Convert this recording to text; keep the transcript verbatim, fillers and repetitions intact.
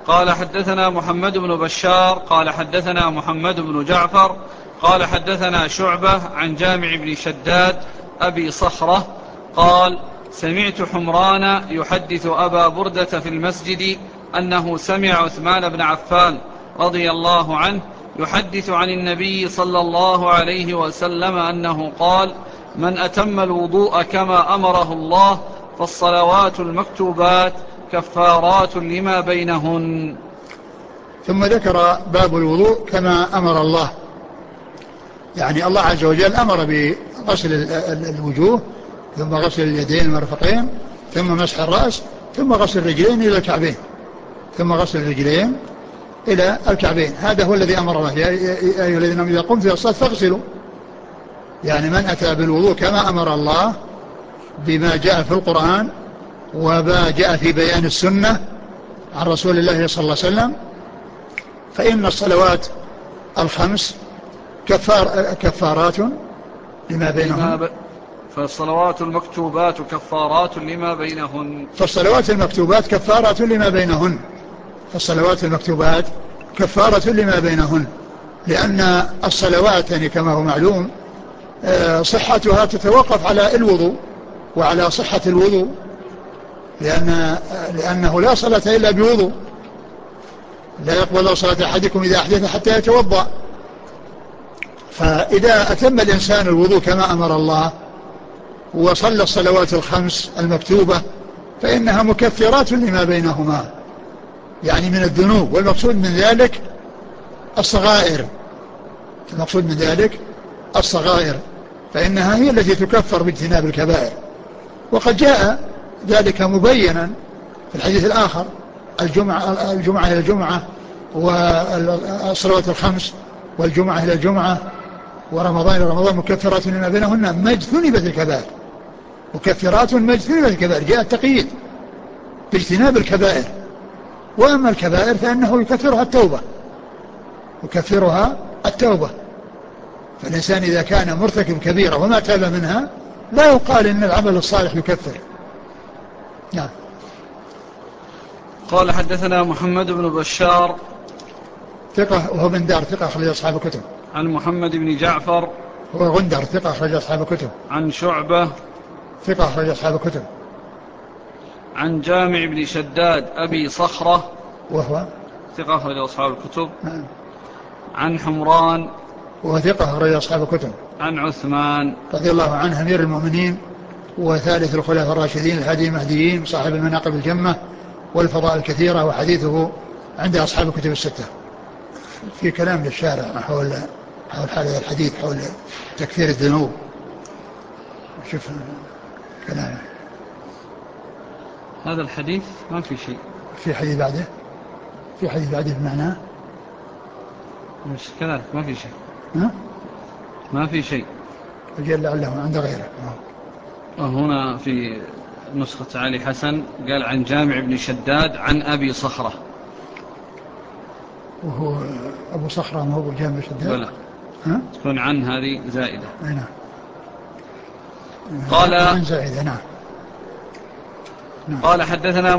قال حدثنا محمد بن بشار قال حدثنا محمد بن جعفر قال حدثنا شعبة عن جامع بن شداد أبي صخرة قال سمعت حمران يحدث أبا بردة في المسجد أنه سمع عثمان بن عفان رضي الله عنه يحدث عن النبي صلى الله عليه وسلم أنه قال من أتم الوضوء كما أمره الله فالصلوات المكتوبات كفارات لما بينهن. ثم ذكر باب الوضوء كما أمر الله، يعني الله عز وجل أمر بغسل الوجوه ثم غسل اليدين المرفقين ثم مسح الرأس ثم غسل الرجلين إلى الكعبين ثم غسل الرجلين إلى الكعبين. هذا هو الذي أمر الله، يا أيها الذين آمنوا إذا قمتم إلى الصلاة فاغسلوا، يعني من أتى بالوضوء كما أمر الله بما جاء في القرآن وما جاء في بيان السنة عن رسول الله صلى الله عليه وسلم فإن الصلوات الخمس كفار كفارات لما بينهن. فالصلوات المكتوبات كفارات لما بينهن. فالصلوات المكتوبات كفارات لما بينهن. فالصلوات المكتوبات كفارة لما بينهن، لأن الصلوات يعني كما هو معلوم صحتها تتوقف على الوضوء وعلى صحة الوضوء، لأن لأنه لا صلاة إلا بوضوء، لا يقبل صلاة أحدكم إذا أحدث حتى يتوضأ. فإذا أتم الإنسان الوضوء كما أمر الله وصلى الصلوات الخمس المكتوبة فإنها مكفرات لما بينهما، يعني من الذنوب، والمقصود من ذلك الصغائر، المقصود من ذلك الصغائر، فإنها هي التي تكفر باجتناب الكبائر. وقد جاء ذلك مبينا في الحديث الآخر الجمعة, الجمعة إلى الجمعة والصلوات الخمس والجمعة إلى الجمعة ورمضان إلى رمضان مكفرات لما بينهن ما اجتنبت الكبائر، مكفرات ما اجتنبت الكبائر، جاء التقييد باجتناب الكبائر. وأما الكبائر فإنه يكفرها التوبة، يكفرها التوبة. فالإنسان إذا كان مرتكب كبيرة وما تاب منها لا يقال إن العمل الصالح يكفر. نعم. قال حدثنا محمد بن بشار ثقة وهو بندار ثقة أخرج أصحاب الكتب. عن محمد بن جعفر هو غندر ثقة أخرج أصحاب الكتب. عن شعبة ثقة أخرج أصحاب الكتب. عن جامع بن شداد أبي صخرة وهو ثقة أخرج أصحاب الكتب. نعم. عن حمران وهو ثقة أخرج أصحاب الكتب. عن عثمان رضي الله عنه أمير المؤمنين وثالث الخلفاء الراشدين الهادي المهديين صاحب المناقب الجمة والفضائل الكثيرة، وحديثه عند أصحاب الكتب الستة. في كلام للشارع حول حول حال الحديث حول تكفير الذنوب. شوف كلامه. هذا الحديث ما في شيء. في حديث بعده في حديث بعده بمعناه مش كذلك ما في شيء. ها؟ ما في شيء. أجل لعله عند غيره. وهنا في نسخة علي حسن قال عن جامع بن شداد عن أبي صخرة، وهو أبو صخرة ما هو أبو جامع بن شداد. ولا ها؟ تكون عن هذه زائدة. نعم. قال عن زائدة. نعم. قال حدثنا